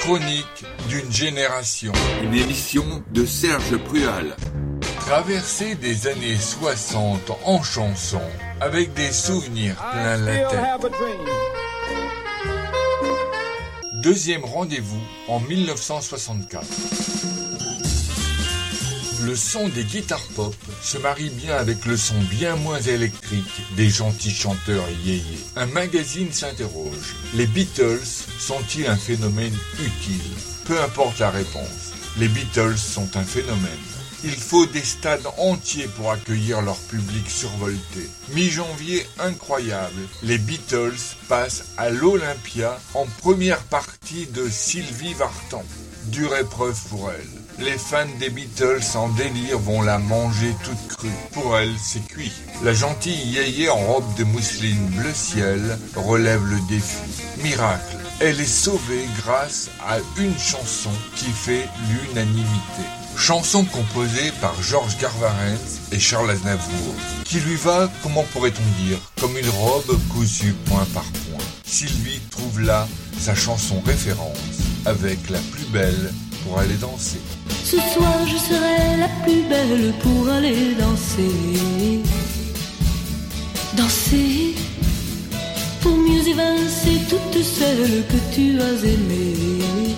Chronique d'une génération. Une émission de Serge Prual. Traversée des années 60 en chanson, avec des souvenirs plein la tête. Deuxième rendez-vous en 1964. Le son des guitares pop se marie bien avec le son bien moins électrique des gentils chanteurs yéyés. Un magazine s'interroge. Les Beatles sont-ils un phénomène utile ? Peu importe la réponse. Les Beatles sont un phénomène. Il faut des stades entiers pour accueillir leur public survolté. Mi-janvier incroyable, les Beatles passent à l'Olympia en première partie de Sylvie Vartan. Dure épreuve pour elle. Les fans des Beatles en délire vont la manger toute crue. Pour elle, c'est cuit. La gentille yéyé en robe de mousseline bleu ciel relève le défi. Miracle, elle est sauvée grâce à une chanson qui fait l'unanimité. Chanson composée par Georges Garvarentz et Charles Aznavour, qui lui va, comment pourrait-on dire, comme une robe cousue point par point. Sylvie trouve là sa chanson référence, avec la plus belle pour aller danser. Ce soir je serai la plus belle pour aller danser. Danser, pour mieux évincer toutes celles que tu as aimées.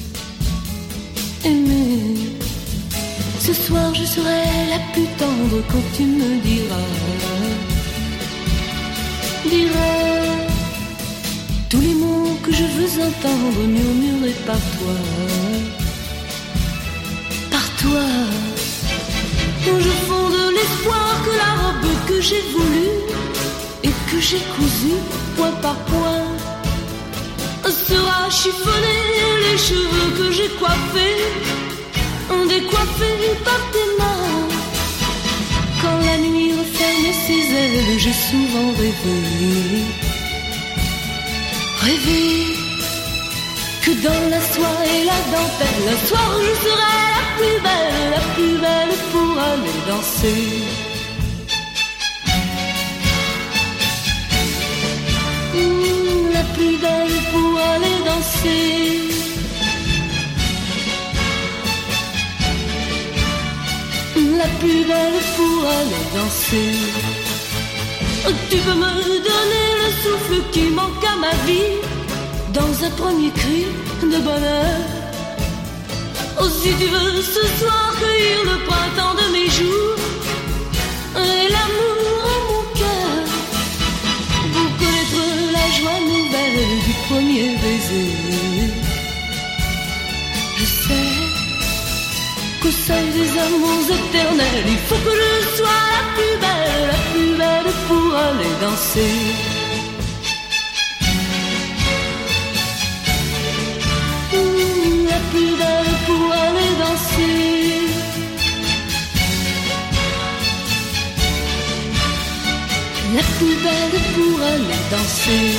Aimer. Ce soir je serai la plus tendre quand tu me diras tous les mots que je veux entendre murmurés par toi. Par toi, je fonde l'espoir que la robe que j'ai voulue et que j'ai cousue point par point sera chiffonnée, les cheveux que j'ai coiffés décoiffés par tes mains. Quand la nuit referme ses ailes, j'ai souvent rêvé que dans la soie et la dentelle, un soir je serai la plus belle pour aller danser. La plus belle pour aller danser. La plus belle pour aller danser. Tu peux me donner le souffle qui manque à ma vie dans un premier cri de bonheur. Oh, si tu veux ce soir cueillir le printemps de mes jours et l'amour en mon cœur, pour connaître la joie nouvelle du premier baiser. Je sais qu'au sein des amours éternels, il faut que je sois la plus belle pour aller danser. La plus belle pour aller danser. La plus belle pour aller danser.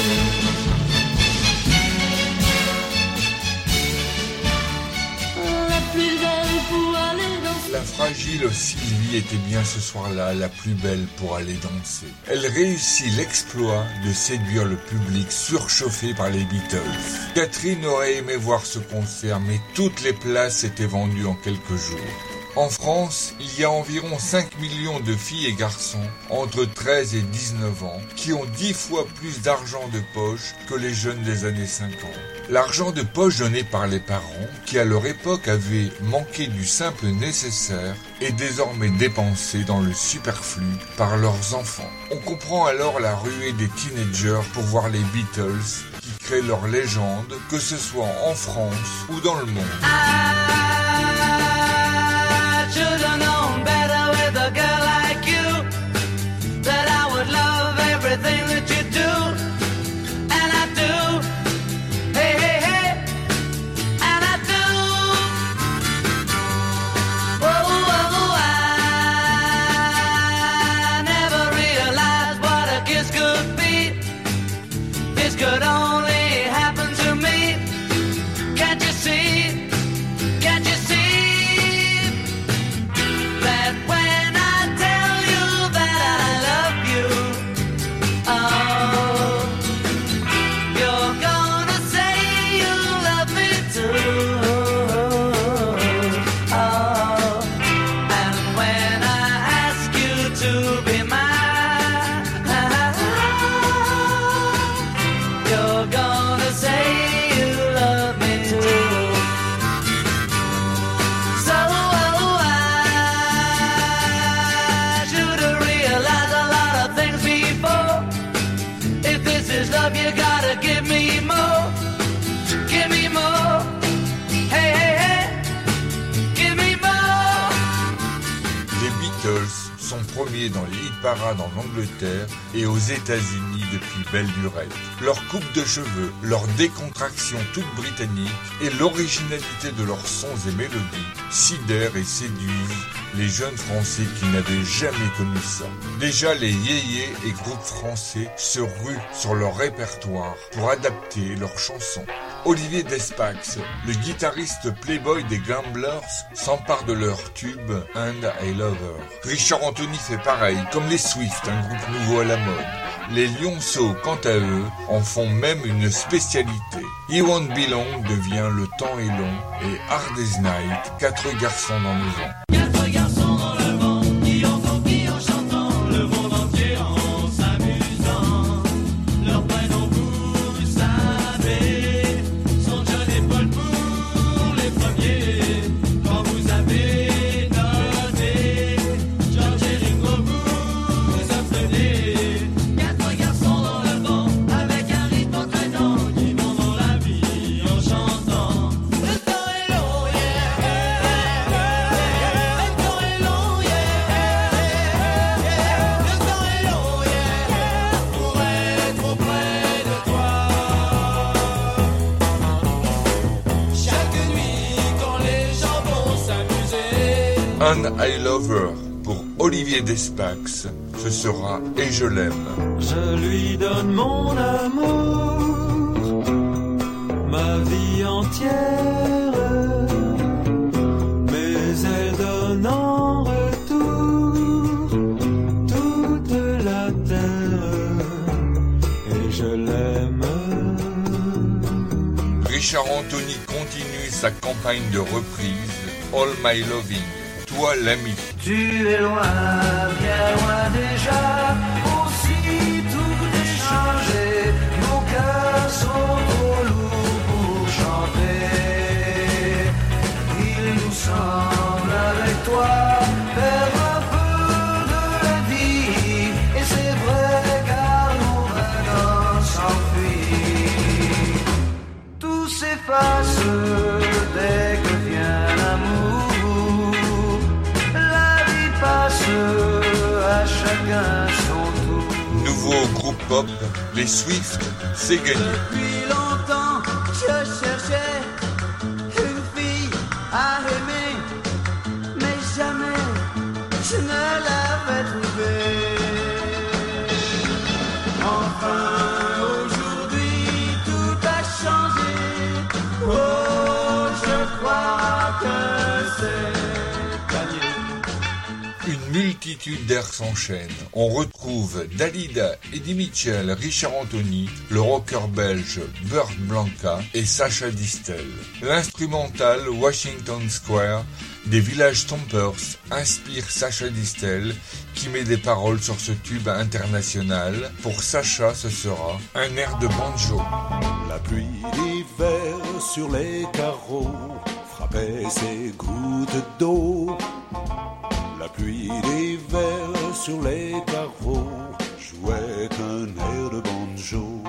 La fragile Sylvie était bien ce soir-là la plus belle pour aller danser. Elle réussit l'exploit de séduire le public surchauffé par les Beatles. Catherine aurait aimé voir ce concert, mais toutes les places étaient vendues en quelques jours. En France, il y a environ 5 millions de filles et garçons entre 13 et 19 ans qui ont 10 fois plus d'argent de poche que les jeunes des années 50. L'argent de poche donné par les parents, qui à leur époque avaient manqué du simple nécessaire, est désormais dépensé dans le superflu par leurs enfants. On comprend alors la ruée des teenagers pour voir les Beatles qui créent leur légende, que ce soit en France ou dans le monde. Should have known better with a girl like you, that I would love everything that you do, and I do, hey, hey, hey, and I do. Oh, I never realized what a kiss could be. This could only happen to me. Can't you see? Can't give me more, give me more. Hey, hey, hey, give me more. Les Beatles sont premiers dans les hit-parades en Angleterre et aux États-Unis depuis belle lurette. Leur coupe de cheveux, leur décontraction toute britannique et l'originalité de leurs sons et mélodies sidèrent et séduisent les jeunes Français qui n'avaient jamais connu ça. Déjà, les yéyés et groupes français se ruent sur leur répertoire pour adapter leurs chansons. Olivier Despax, le guitariste playboy des Gamblers, s'empare de leur tube And I Love Her. Richard Anthony fait pareil, comme les Swift, un groupe nouveau à la mode. Les Lionceaux, quant à eux, en font même une spécialité. He Won't Be Long devient Le Temps est long et Hard as Night, 4 garçons dans le vent. 4 garçons dans le vent, qui en font qui en chantant le monde entier en s'amusant. Leurs prénoms vous savez sont John et Paul pour les premiers. Quand vous avez noté George et Ringo, vous apprenez. 4 garçons dans le vent avec un rythme entraînant qui vont dans la vie en chantant. Le temps est long, yeah. Le temps est long, yeah. Le temps est long, yeah. Pour être auprès de toi. Chaque nuit quand les gens vont s'amuser. And I Love Her pour Olivier Despax, ce sera Et je l'aime. Je lui donne mon amour, ma vie entière, mais elle donne en retour toute la terre, et je l'aime. Richard Anthony continue sa campagne de reprise All My Loving, Toi l'ami. Tu es loin, bien loin déjà, aussi tout est changé, nos cœurs sont trop lourds pour chanter. Il nous semble avec toi faire un peu de la vie, et c'est vrai car nos vagues s'enfuient. Tout s'efface dès que vient l'amour. À chacun son tour. Nouveau groupe pop, les Swift, c'est gagné. Depuis longtemps, je cherchais une fille à aimer, mais jamais je ne l'avais trouvée. Enfin, aujourd'hui, tout a changé. Oh, je crois que c'est gagné. Une multitude d'airs s'enchaînent. On retrouve Dalida, Eddie Mitchell, Richard Anthony, le rocker belge Burt Blanca et Sacha Distel. L'instrumental Washington Square des Village Stompers inspire Sacha Distel qui met des paroles sur ce tube international. Pour Sacha, ce sera un air de banjo. La pluie d'hiver sur les carreaux frappait ses gouttes d'eau. La pluie d'hiver sur les carreaux jouait un air de banjo.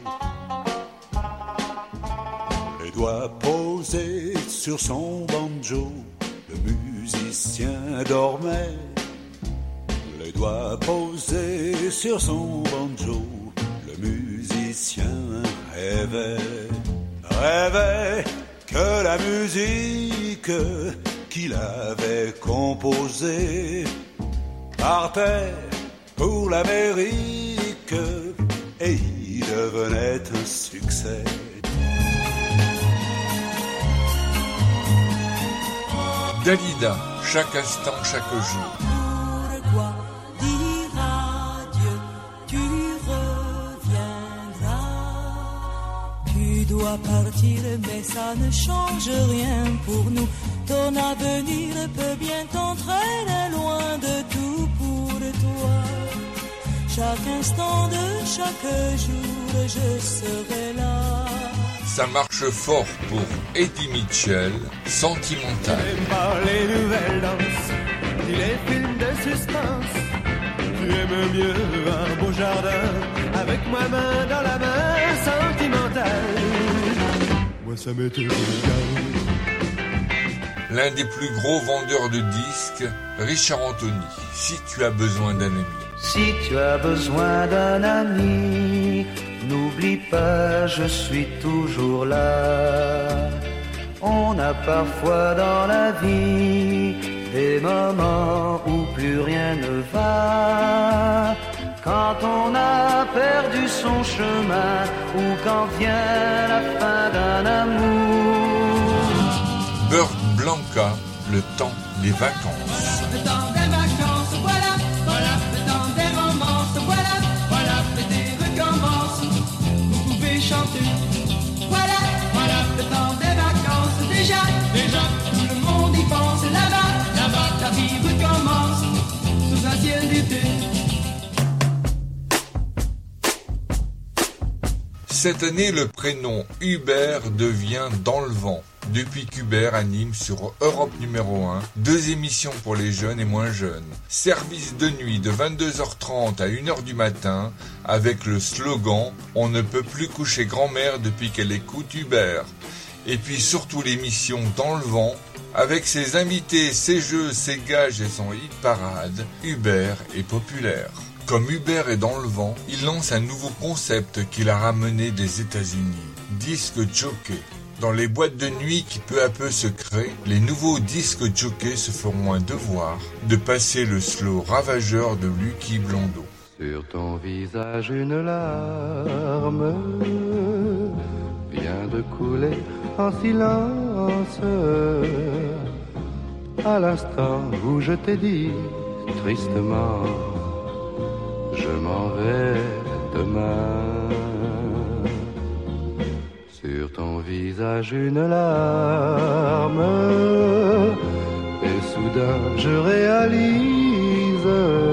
Les doigts posés sur son banjo, le musicien dormait. Les doigts posés sur son banjo, le musicien rêvait. Rêvait que la musique qu'il avait composée partait pour l'Amérique et il devenait un succès. Dalida, chaque instant, chaque jour. Pourquoi dire adieu, tu reviendras. Tu dois partir, mais ça ne change rien pour nous. Ton avenir peut bien t'entraîner loin de tout pour toi. Chaque instant de chaque jour, je serai là. Ça marche fort pour Eddie Mitchell, Sentimental. Tu n'aimes pas les nouvelles danses, ni les films de suspense. Tu aimes mieux un beau jardin, avec moi main dans la main, sentimental. ça m'est toujours égal. L'un des plus gros vendeurs de disques, Richard Anthony, Si tu as besoin d'un ami. Si tu as besoin d'un ami, n'oublie pas, je suis toujours là. On a parfois dans la vie des moments où plus rien ne va. Quand on a perdu son chemin ou quand vient la fin d'un amour. Burt Blanca, le temps des vacances. Le temps des vacances, voilà, voilà, le temps des romances, voilà, voilà, l'été recommence. Vous pouvez chanter, voilà, voilà, le temps des vacances, déjà, tout le monde y pense, là-bas, la vie recommence, sous un ciel d'été. Cette année, le prénom Hubert devient Dans le vent. Depuis qu'Hubert anime sur Europe numéro 1, 2 émissions pour les jeunes et moins jeunes. Service de nuit de 22h30 à 1h du matin, avec le slogan « On ne peut plus coucher grand-mère depuis qu'elle écoute Hubert ». Et puis surtout l'émission Dans le vent, avec ses invités, ses jeux, ses gages et son hit parade, Hubert est populaire. Comme Hubert est dans le vent, il lance un nouveau concept qu'il a ramené des États-Unis, disque jockey. Dans les boîtes de nuit qui peu à peu se créent, les nouveaux disques jockeys se feront un devoir de passer le slow ravageur de Lucky Blondeau. Sur ton visage une larme vient de couler en silence. À l'instant où je t'ai dit tristement, je m'en vais demain. Sur ton visage une larme, et soudain je réalise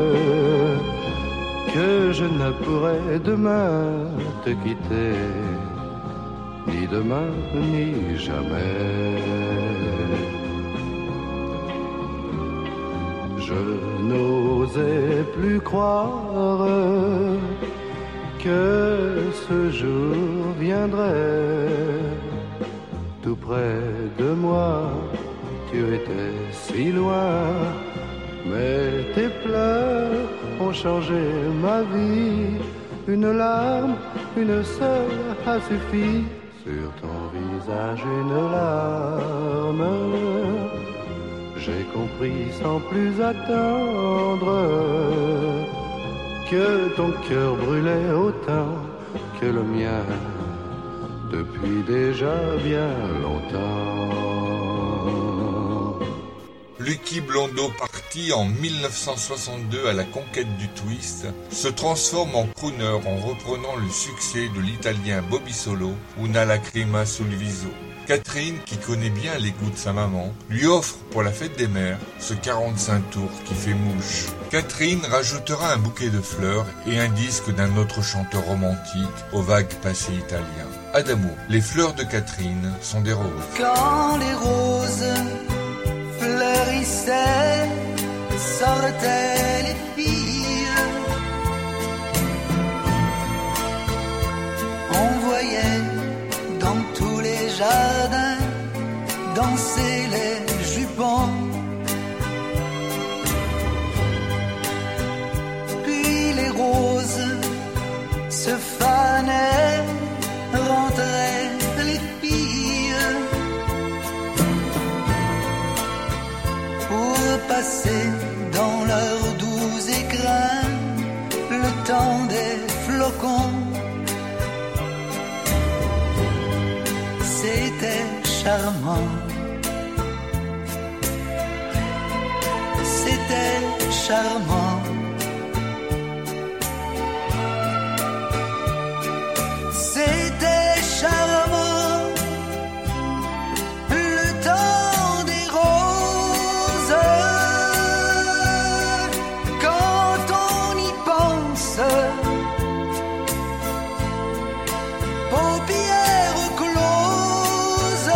que je ne pourrai demain te quitter, ni demain ni jamais. Je n'osais plus croire que ce jour viendrait. Tout près de moi, tu étais si loin, mais tes pleurs ont changé ma vie. Une larme, une seule a suffi. Sur ton visage une larme, j'ai compris sans plus attendre que ton cœur brûlait autant que le mien depuis déjà bien longtemps. Lucky Blondeau, parti en 1962 à la conquête du twist, se transforme en crooner en reprenant le succès de l'italien Bobby Solo, Una lacrima sul viso. Catherine, qui connaît bien les goûts de sa maman, lui offre pour la fête des mères ce 45 tours qui fait mouche. Catherine rajoutera un bouquet de fleurs et un disque d'un autre chanteur romantique au vague passé italien. Adamo, les fleurs de Catherine sont des roses. Quand les roses fleurissaient, sortaient les filles. On voyait dans tous les jardins danser les jupons. Puis les roses se fanaient, rentraient les filles pour passer dans leurs doux écrins le temps des flocons. C'était charmant, c'était charmant. C'était charmant, le temps des roses. Quand on y pense, paupières closes.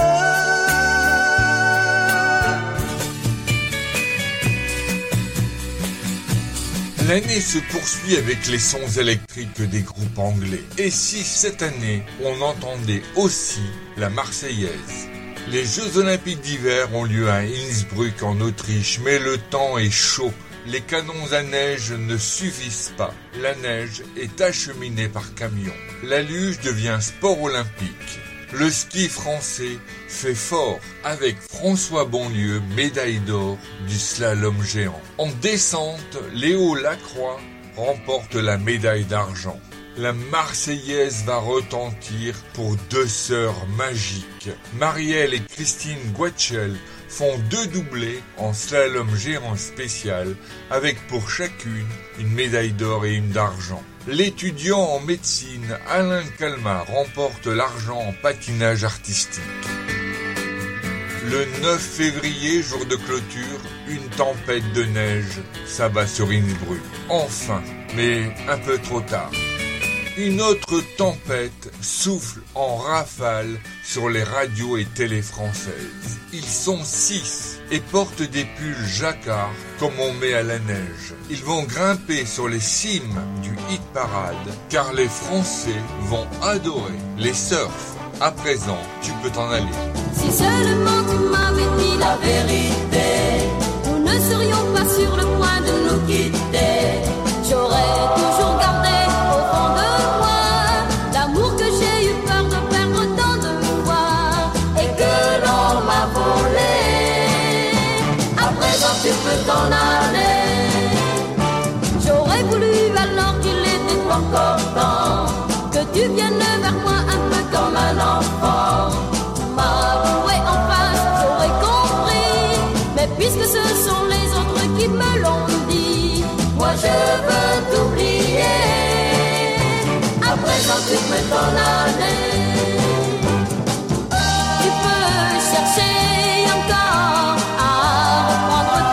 L'année se poursuit avec les sons électriques des groupes anglais. Et si cette année, on entendait aussi la Marseillaise? Les Jeux Olympiques d'hiver ont lieu à Innsbruck en Autriche, mais le temps est chaud. Les canons à neige ne suffisent pas. La neige est acheminée par camion. La luge devient sport olympique. Le ski français fait fort avec François Bonlieu, médaille d'or du slalom géant. En descente, Léo Lacroix remporte la médaille d'argent. La Marseillaise va retentir pour deux sœurs magiques. Marielle et Christine Guetschel font 2 doublés en slalom géant spécial avec pour chacune une médaille d'or et une d'argent. L'étudiant en médecine Alain Calma remporte l'argent en patinage artistique. Le 9 février, jour de clôture, une tempête de neige s'abat sur Innsbruck. Enfin, mais un peu trop tard. Une autre tempête souffle en rafale sur les radios et télés françaises. Ils sont 6 et portent des pulls jacquard comme on met à la neige. Ils vont grimper sur les cimes du hit parade car les Français vont adorer les surfs. À présent, tu peux t'en aller. Si seulement tu m'avais dit la vérité, nous ne serions pas sur le point de nous quitter. J'aurais toujours gardé au fond de moi l'amour que j'ai eu peur de perdre dans de fois et que l'on m'a volé. À présent tu peux t'en aller. J'aurais voulu alors qu'il était encore temps que tu viennes vers moi un peu comme un enfant. M'avouer en face, j'aurais compris, mais puisque ce sont les autres qui me l'ont dit, moi je veux t'oublier. À présent tu peux t'en aller. Tu peux chercher encore à reprendre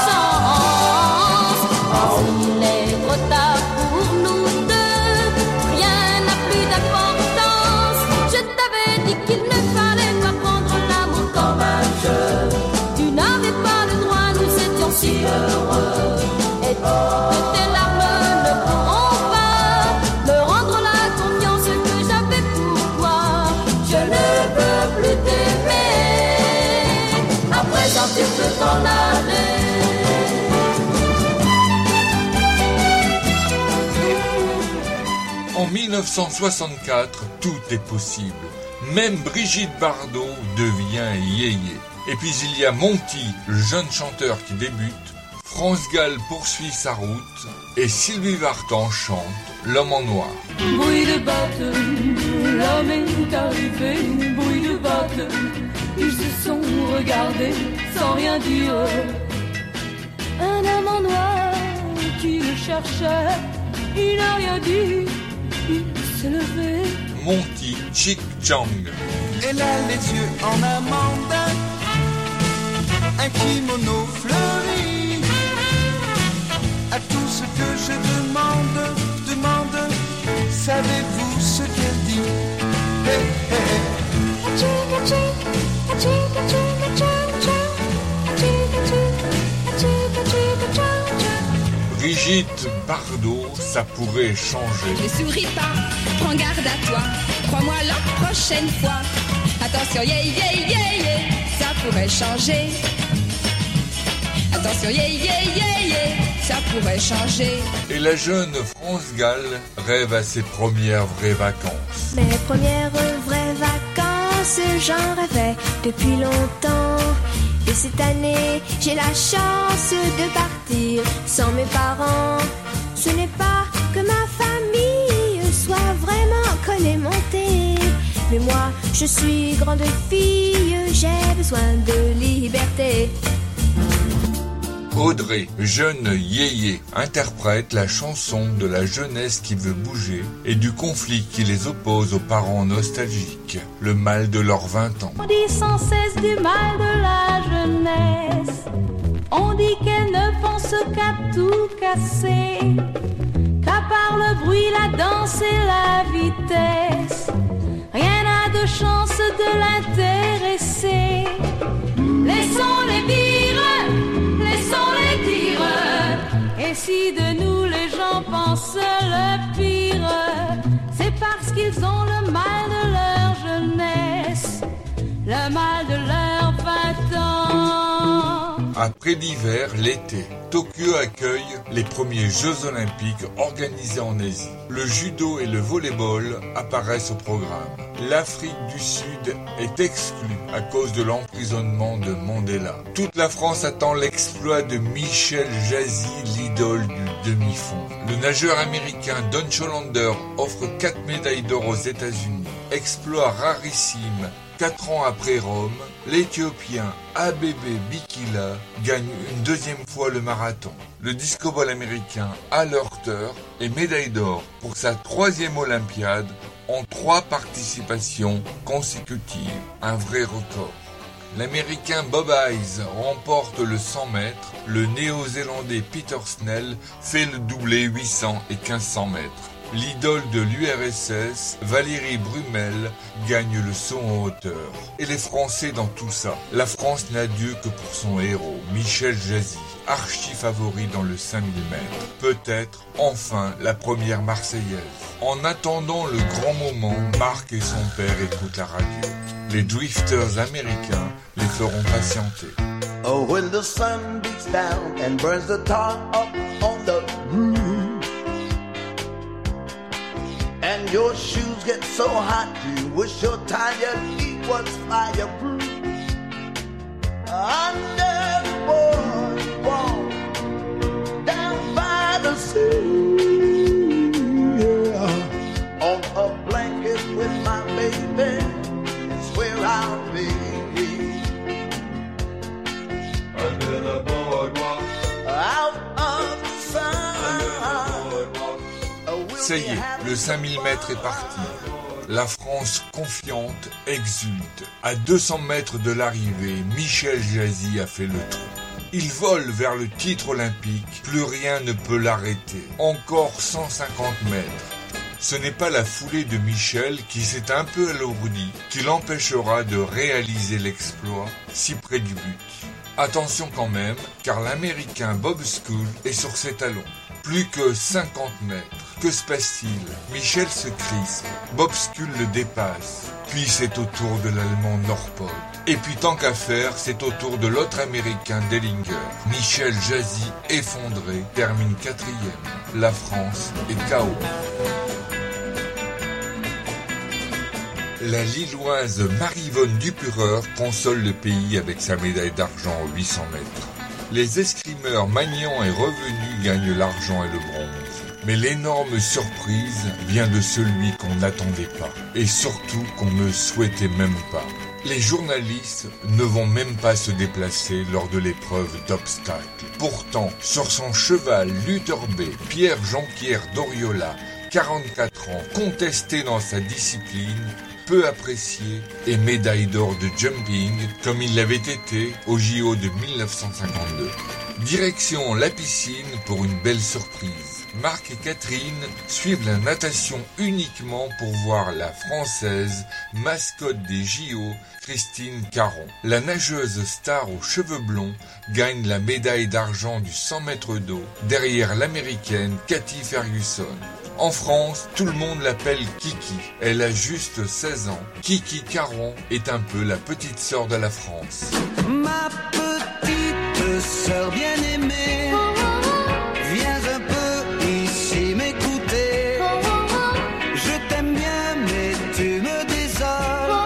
ta chance. S'il est trop tard pour nous deux, rien n'a plus d'importance. Je t'avais dit qu'il ne fallait pas prendre l'amour comme un jeu. Tu n'avais pas le droit, nous étions si heureux. Et tes larmes ne pourront pas me rendre la confiance que j'avais pour toi. Je ne peux plus t'aimer. À présent tu peux t'en aller. En 1964, tout est possible. Même Brigitte Bardot devient yéyé. Et puis il y a Monty, le jeune chanteur qui débute. France Gall poursuit sa route. Et Sylvie Vartan chante L'homme en noir. Bruit de batte, l'homme est arrivé. Bruit de batte, ils se sont regardés sans rien dire. Un homme en noir qui le cherchait, il n'a rien dit. Il s'est levé. Monty Chick Chang. Elle a les yeux en amande, un kimono fleuri. À tout ce que je demande, savez-vous ce qu'elle dit? Hey, hey, Brigitte Bardot, ça pourrait changer. Ne souris pas, prends garde à toi. Crois-moi la prochaine fois. Attention, yeah, yeah, yeah, yeah, ça pourrait changer. Attention, yeah, yeah, yeah, yeah, ça pourrait changer. Et la jeune France Gall rêve à ses premières vraies vacances. Mes premières vraies vacances, j'en rêvais depuis longtemps. Et cette année, j'ai la chance de partir sans mes parents. Ce n'est pas que ma famille soit vraiment collée montée, mais moi, je suis grande fille, j'ai besoin de liberté. Audrey, jeune yéyé, interprète la chanson de la jeunesse qui veut bouger et du conflit qui les oppose aux parents nostalgiques, le mal de leurs 20 ans. On dit sans cesse du mal de la jeunesse. On dit qu'elle ne pense qu'à tout casser, qu'à part le bruit, la danse et la vitesse, rien n'a de chance de l'intéresser. Laissons les vire, laissons les dire, et si de nous le pire, c'est parce qu'ils ont le mal de leur jeunesse, le mal de leurs 20 ans. Après l'hiver, l'été, Tokyo accueille les premiers Jeux Olympiques organisés en Asie. Le judo et le volley-ball apparaissent au programme. L'Afrique du Sud est exclue à cause de l'emprisonnement de Mandela. Toute la France attend l'exploit de Michel Jazzy, l'idole du demi-fond. Le nageur américain Don Cholander offre 4 médailles d'or aux États-Unis. Exploit rarissime. 4 ans après Rome, l'Éthiopien Abebe Bikila gagne une deuxième fois le marathon. Le disco-ball américain Al Hurter est médaille d'or pour sa 3e Olympiade en 3 participations consécutives, un vrai record. L'Américain Bob Hayes remporte le 100 mètres, le Néo-Zélandais Peter Snell fait le doublé 800 et 1500 mètres. L'idole de l'URSS, Valérie Brumel, gagne le saut en hauteur. Et les Français dans tout ça. La France n'a Dieu que pour son héros, Michel Jazzy, archi favori dans le 5000 mètres. Peut-être, enfin, la première Marseillaise. En attendant le grand moment, Marc et son père écoutent la radio. Les drifters américains les feront patienter. Oh, when the sun beats down and burns the tar up on the roof, and your shoes get so hot you wish your tired feet was fireproof. Under the boardwalk, down by the sea, yeah. On a blanket with my baby, it's where I'll be. Under the boardwalk, out of the sun. Ça y est, le 5000 mètres est parti. La France confiante exulte. À 200 mètres de l'arrivée, Michel Jazzy a fait le trou. Il vole vers le titre olympique, plus rien ne peut l'arrêter. Encore 150 mètres. Ce n'est pas la foulée de Michel qui s'est un peu alourdie qui l'empêchera de réaliser l'exploit si près du but. Attention quand même, car l'Américain Bob School est sur ses talons. Plus que 50 mètres. Que se passe-t-il? Michel se crispe. Bob School le dépasse. Puis c'est au tour de l'Allemand Norpol. Et puis tant qu'à faire, c'est au tour de l'autre Américain Dellinger. Michel Jazzy, effondré, termine 4e. La France est KO. La Lilloise Maryvonne Dupureur console le pays avec sa médaille d'argent aux 800 mètres. Les escrimeurs Magnan et Revenu gagnent l'argent et le bronze. Mais l'énorme surprise vient de celui qu'on n'attendait pas. Et surtout qu'on ne souhaitait même pas. Les journalistes ne vont même pas se déplacer lors de l'épreuve d'obstacles. Pourtant, sur son cheval Luther B, Pierre Jonquière d'Oriola, 44 ans, contesté dans sa discipline, peu apprécié et médaille d'or de jumping comme il l'avait été au JO de 1952. Direction la piscine pour une belle surprise. Marc et Catherine suivent la natation uniquement pour voir la Française, mascotte des JO, Christine Caron. La nageuse star aux cheveux blonds gagne la médaille d'argent du 100 mètres d'eau derrière l'américaine Cathy Ferguson. En France, tout le monde l'appelle Kiki. Elle a juste 16 ans. Kiki Caron est un peu la petite sœur de la France. Ma petite sœur bien-aimée, viens un peu ici m'écouter. Je t'aime bien mais tu me désoles,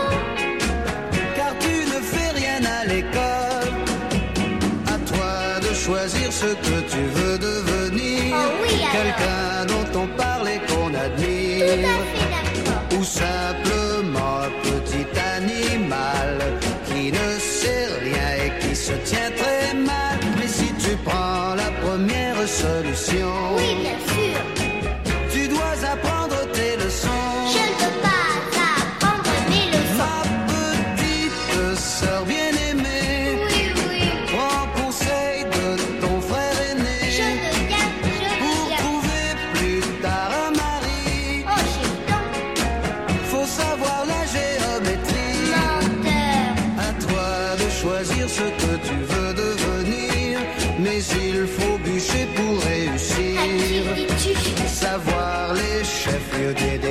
car tu ne fais rien à l'école. À toi de choisir ce que tu veux devenir. Quelqu'un dont on parle et qu'on admire, ou simplement un petit animal qui ne sait rien et qui se tient très mal. Mais si tu prends la première solution, Oui, bien sûr. tu dois apprendre tes leçons. Je ne peux pas apprendre mes leçons. Ma petite sœur bien-aimée, Oui, oui. prends conseil de ton frère aîné. Je veux bien, Pour trouver plus tard un mari, Oh, j'ai le temps. faut savoir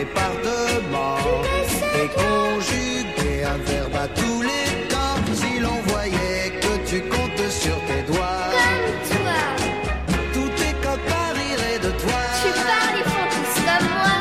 départements. Et conjuguer un verbe à tous les temps. Si l'on voyait que tu comptes sur tes doigts. Comme toi. Tous tes copains riraient de toi. Tu parles, ils font tous comme moi.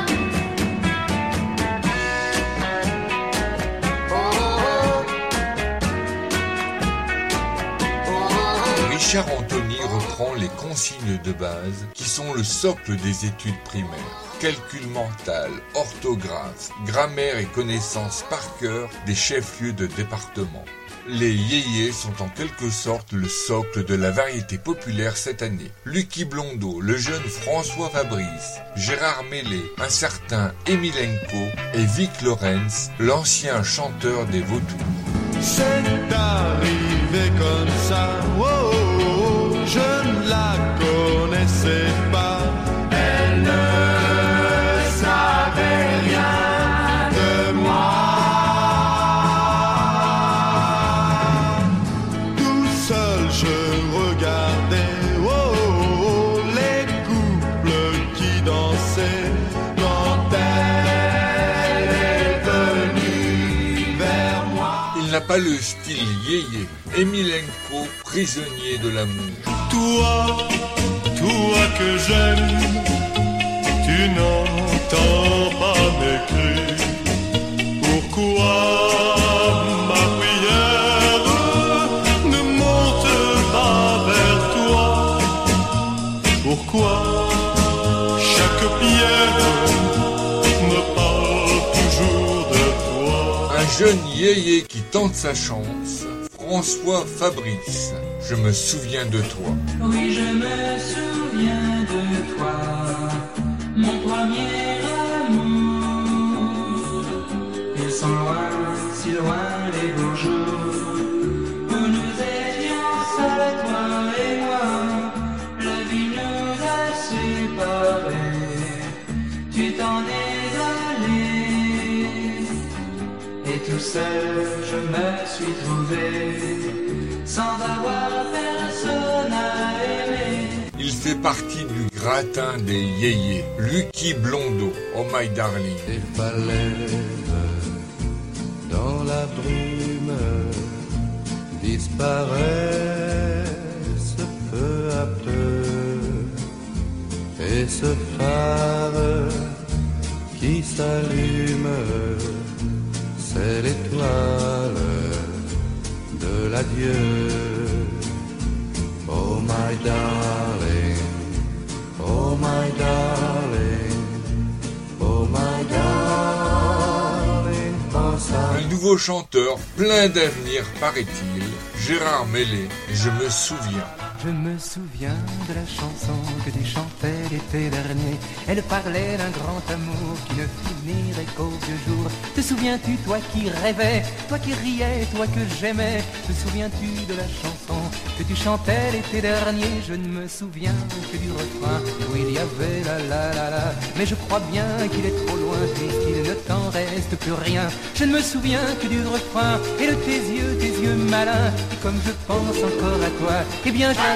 Richard Anthony reprend les consignes de base qui sont le socle des études primaires. Calcul mental, orthographe, grammaire et connaissances par cœur des chefs-lieux de département. Les yéyés sont en quelque sorte le socle de la variété populaire cette année. Lucky Blondeau, le jeune François Fabrice, Gérard Mellet, un certain Emilenko et Vic Lorenz, l'ancien chanteur des Vautours. C'est arrivé comme ça, oh, oh, oh, je ne la connaissais pas. Elle ne savait rien de moi. Tout seul je regardais, oh, oh, oh, les couples qui dansaient quand elle est venue vers moi. Il n'a pas le style yéyé. Emilenko, prisonnier de l'amour. Toi que j'aime, tu n'entends pas mes cris. Pourquoi ma prière ne monte pas vers toi? Pourquoi chaque pierre me parle toujours de toi? Un jeune yéyé qui tente sa chance, François Fabrice, je me souviens de toi. Oui, je me souviens de toi, mon premier amour. Ils sont loin, si loin les beaux jours, où nous étions seuls, toi et moi. La vie nous a séparés, tu t'en es allé, et tout seul je me suis trouvé, sans avoir personne à aimer. Il fait partie du gratin des yéyés. Lucky Blondeau, oh my darling. Des falaises dans la brume disparaissent peu à peu, et ce phare qui s'allume, c'est l'étoile de l'adieu. Oh my darling, oh my darling, oh my darling, pense à... Un nouveau chanteur, plein d'avenir paraît-il, Gérard Mellet, je me souviens. Je me souviens de la chanson que tu chantais l'été dernier. Elle parlait d'un grand amour qui ne finirait qu'au vieux jour. Te souviens-tu, toi qui rêvais, toi qui riais, toi que j'aimais? Te souviens-tu de la chanson que tu chantais l'été dernier? Je ne me souviens que du refrain où il y avait la la la la. Mais je crois bien qu'il est trop loin puisqu'il ne t'en reste plus rien. Je ne me souviens que du refrain et de tes yeux malins. Et comme je pense encore à toi, eh bien je...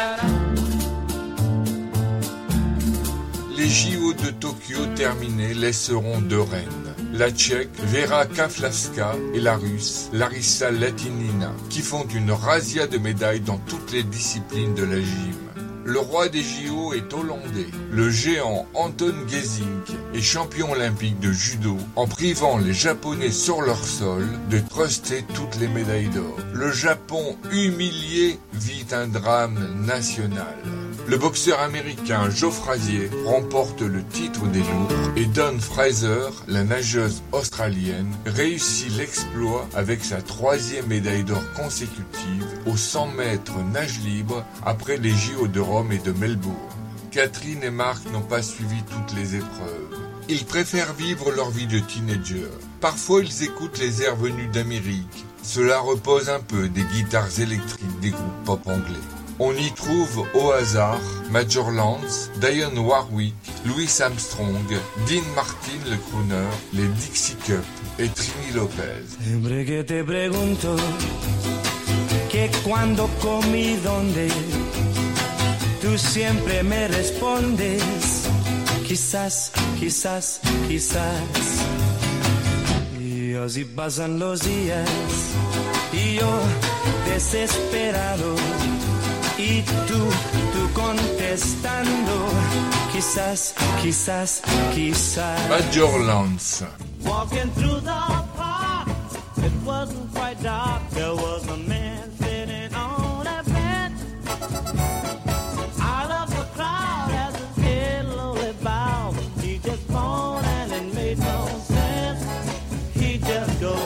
Les JO de Tokyo terminés laisseront deux reines. La Tchèque Vera Kavlavska et la Russe Larissa Latinina, qui font une razzia de médailles dans toutes les disciplines de la gym. Le roi des JO est hollandais. Le géant Anton Gesink est champion olympique de judo en privant les Japonais sur leur sol de truster toutes les médailles d'or. Le Japon humilié vit un drame national. Le boxeur américain Joe Frazier remporte le titre des lourds et Dawn Fraser, la nageuse australienne, réussit l'exploit avec sa 3e médaille d'or consécutive aux 100 mètres nage libre après les JO de Rome et de Melbourne. Catherine et Marc n'ont pas suivi toutes les épreuves. Ils préfèrent vivre leur vie de teenager. Parfois ils écoutent les airs venus d'Amérique. Cela repose un peu des guitares électriques des groupes pop anglais. On y trouve au hasard Major Lance, Dionne Warwick, Louis Armstrong, Dean Martin le crooner, les Dixie Cup et Trini Lopez. Siempre que te pregunto que cuando comí donde, tú siempre me respondes quizás, quizás, quizás. Y así pasan los días y yo desesperado y tú contestando, quizás, quizás, quizás. Major Lance. Walking through the park, it wasn't quite dark. There was a man sitting on a bench. Out of the crowd as his head lowly bowed, he just moaned and it made no sense. He just go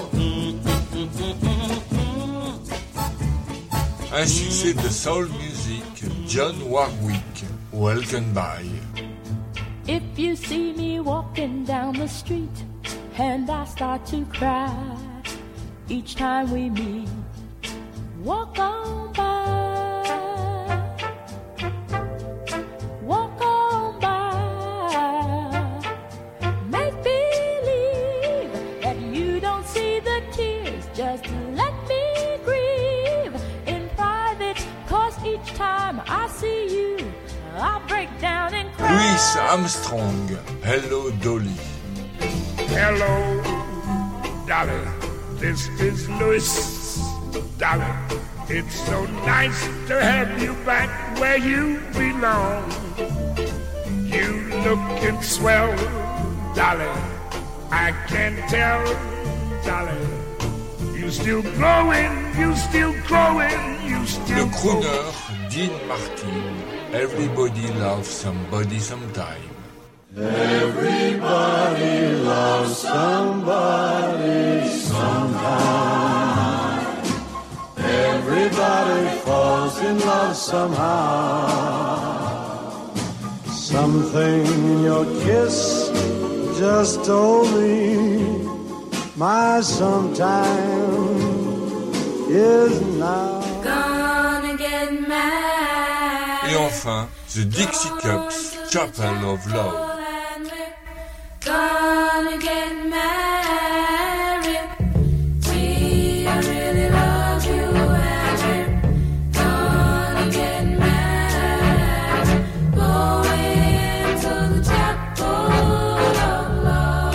Un succès de soul music, John Warwick, Welcome By. If you see me walking down the street and I start to cry each time we meet, walk on by, walk on by. Make believe that you don't see the tears, just let me grieve in private, 'cause each time I see you I'll break down and cry. Louis Armstrong, Hello Dolly. Hello, Dolly. This is Louis, Dolly. It's so nice to have you back where you belong. You lookin' swell, Dolly. I can tell, Dolly. You still growing, you still growing, you still Le crooner, Dean Martin, Everybody loves somebody sometime. Everybody loves somebody sometime. Everybody falls in love somehow. Something in your kiss just told me my sometime is now. Gonna get mad. Et enfin, The Dixie Cups, Chapel of Love. Gonna get married. See, I really love you, and we're gonna get married. Going to the chapel of love.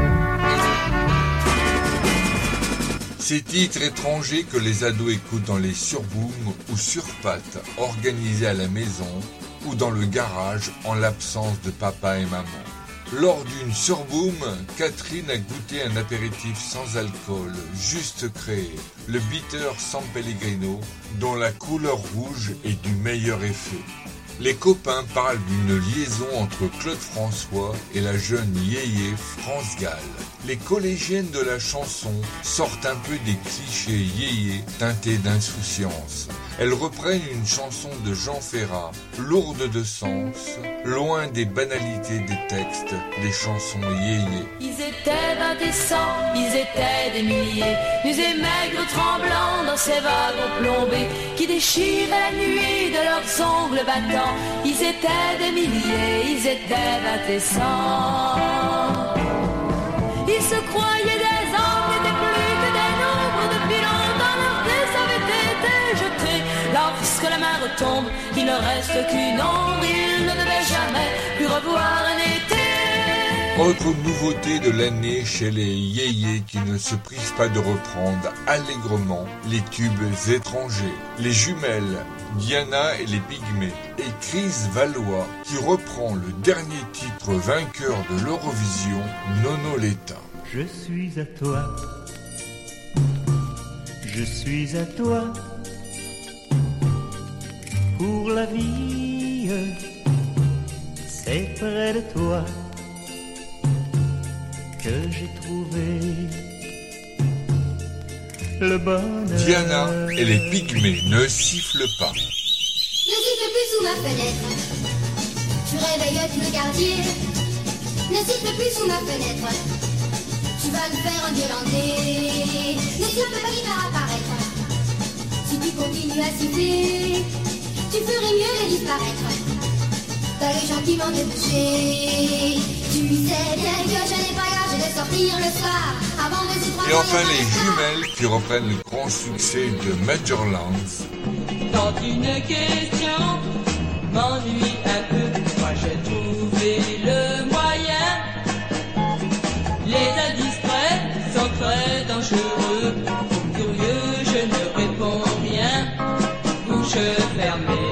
Ces titres étrangers que les ados écoutent dans les surbooms ou surpattes organisés à la maison ou dans le garage en l'absence de papa et maman. Lors d'une surboom, Catherine a goûté un apéritif sans alcool, juste créé, le Bitter San Pellegrino, dont la couleur rouge est du meilleur effet. Les copains parlent d'une liaison entre Claude François et la jeune yéyé France Gall. Les collégiennes de la chanson sortent un peu des clichés yéyés teintés d'insouciance. Elles reprennent une chanson de Jean Ferrat, lourde de sens, loin des banalités des textes des chansons yéyés. Ils étaient 20 et 100, ils étaient des milliers, nus et maigres tremblants dans ces wagons plombés qui déchiraient la nuit de leurs ongles battants. Ils étaient des milliers, ils étaient 20 et 100. Ils se croyaient des hommes, n'étaient plus que des nombres. Depuis longtemps leurs dés avaient été jetés. Lorsque la main retombe, il ne reste qu'une ombre. Ils ne devaient jamais plus revoir un été. Autre nouveauté de l'année chez les yéyés qui ne se privent pas de reprendre allègrement les tubes étrangers. Les jumelles, Diana et les Pygmées, et Chris Valois qui reprend le dernier titre vainqueur de l'Eurovision, Nono l'État. Je suis à toi, je suis à toi, pour la vie, c'est près de toi que j'ai trouvé le bonheur. Diana et les Pygmées ne sifflent pas. Ne siffle plus sous ma fenêtre. Tu réveilles tout le quartier. Ne siffle plus sous ma fenêtre. Tu vas nous faire un violenter. Ne siffle pas qui va apparaître. Si tu continues à siffler, tu ferais mieux de disparaître. T'allais gentiment déboucher. Tu sais bien que je n'ai pas l'âge de sortir le soir avant de se Et enfin les jumelles qui reprennent le grand succès de Major Lance. Quand une question m'ennuie un peu, moi j'ai trouvé le dangereux. Curieux, je ne réponds rien, bouche fermée.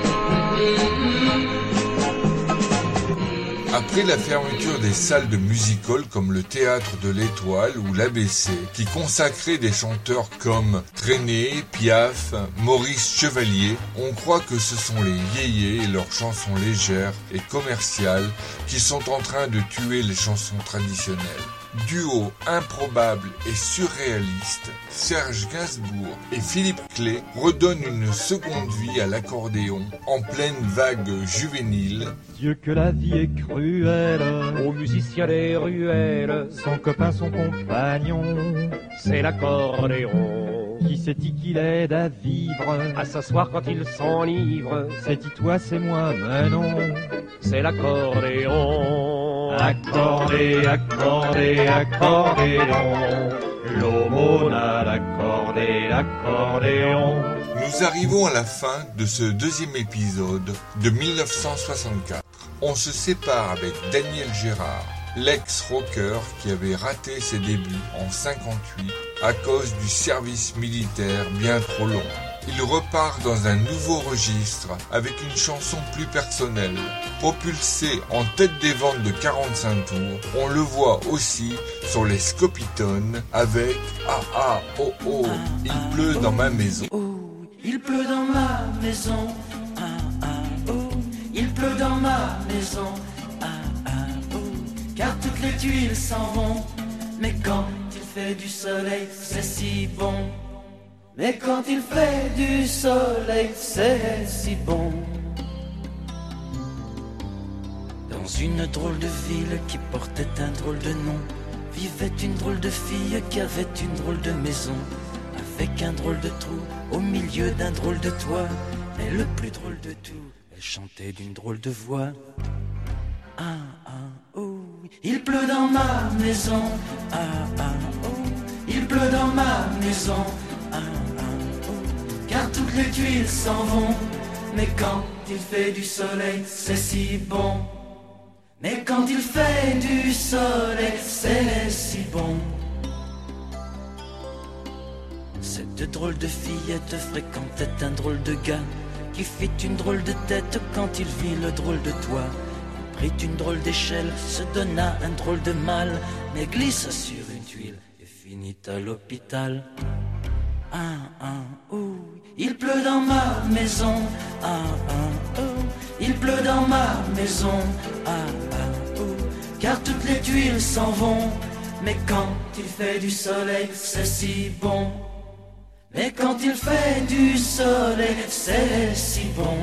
Après la fermeture des salles de music-hall comme le Théâtre de l'Étoile ou l'ABC, qui consacraient des chanteurs comme Trenet, Piaf, Maurice Chevalier, on croit que ce sont les yéyés et leurs chansons légères et commerciales qui sont en train de tuer les chansons traditionnelles. Duo improbable et surréaliste, Serge Gainsbourg et Philippe Clay redonnent une seconde vie à l'accordéon en pleine vague juvénile. Dieu que la vie est cruelle, aux musiciens des ruelles, son copain, son compagnon, c'est l'accordéon. Qui c'est-il qui l'aide à vivre, à s'asseoir quand il s'enivre? C'est-il toi, c'est moi, mais non, c'est l'accordéon. Accordé, accordé, accordéon, l'aumône à l'accordé, l'accordéon. Nous arrivons à la fin de ce deuxième épisode de 1964. On se sépare avec Daniel Gérard, l'ex-rocker qui avait raté ses débuts en 58 à cause du service militaire bien trop long. Il repart dans un nouveau registre avec une chanson plus personnelle. Propulsé en tête des ventes de 45 tours, on le voit aussi sur les Scopitones avec Ah ah oh oh, il pleut dans ma maison. Oh, il pleut dans ma maison. Ah ah oh, il pleut dans ma maison. Ah ah oh, car toutes les tuiles s'en vont. Mais quand il fait du soleil, c'est si bon. Mais quand il fait du soleil, c'est si bon. Dans une drôle de ville qui portait un drôle de nom, vivait une drôle de fille qui avait une drôle de maison, avec un drôle de trou au milieu d'un drôle de toit. Mais le plus drôle de tout, elle chantait d'une drôle de voix. Ah ah oh, il pleut dans ma maison. Ah ah oh, il pleut dans ma maison. Ah ah oh, car toutes les tuiles s'en vont. Mais quand il fait du soleil, c'est si bon. Mais quand il fait du soleil, c'est si bon. Cette drôle de fillette fréquentait un drôle de gars qui fit une drôle de tête quand il vit le drôle de toit. Il prit une drôle d'échelle, se donna un drôle de mal, mais glissa sur une tuile et finit à l'hôpital. Ah ah oh, il pleut dans ma maison. Ah ah oh, il pleut dans ma maison. Ah ah oh, car toutes les tuiles s'en vont. Mais quand il fait du soleil, c'est si bon. Mais quand il fait du soleil, c'est si bon.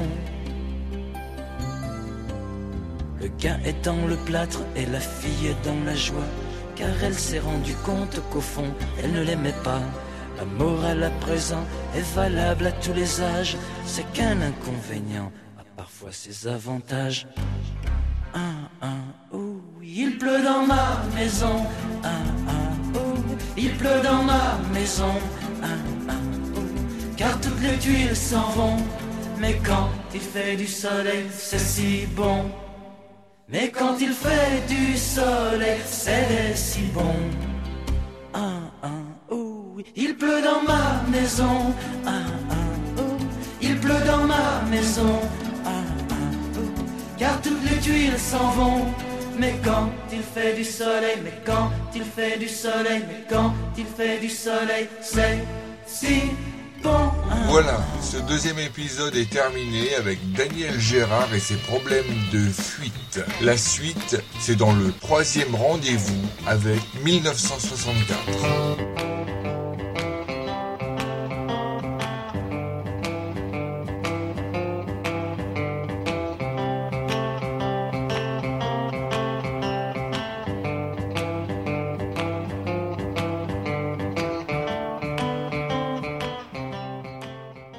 Le gars est dans le plâtre et la fille est dans la joie, car elle s'est rendue compte qu'au fond, elle ne l'aimait pas. La morale à présent est valable à tous les âges, c'est qu'un inconvénient a parfois ses avantages. Ah ah oh, il pleut dans ma maison. Ah ah oh, il pleut dans ma maison. Ah ah oh, car toutes les tuiles s'en vont. Mais quand il fait du soleil, c'est si bon. Mais quand il fait du soleil, c'est si bon. Ah ah oh, il pleut dans ma maison. Ah ah oh, il pleut dans ma maison. Ah ah oh, car toutes les tuiles s'en vont. Mais quand il fait du soleil, mais quand il fait du soleil, mais quand il fait du soleil, c'est si bon. Voilà, ce deuxième épisode est terminé avec Daniel Gérard et ses problèmes de fuite. La suite, c'est dans le troisième rendez-vous avec 1964.